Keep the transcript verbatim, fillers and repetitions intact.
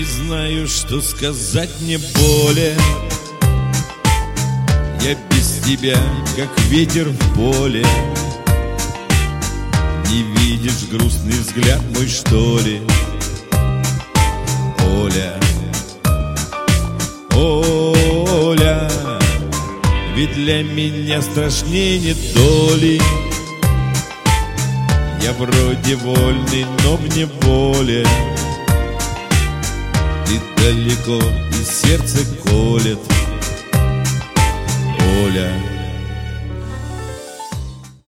Не знаю, что сказать мне более. Я без тебя, как ветер в поле. Не видишь грустный взгляд мой, что ли? Оля, Оля, ведь для меня страшнее нет доли. Я вроде вольный, но в неволе. Ты далеко, и сердце колет. Оля,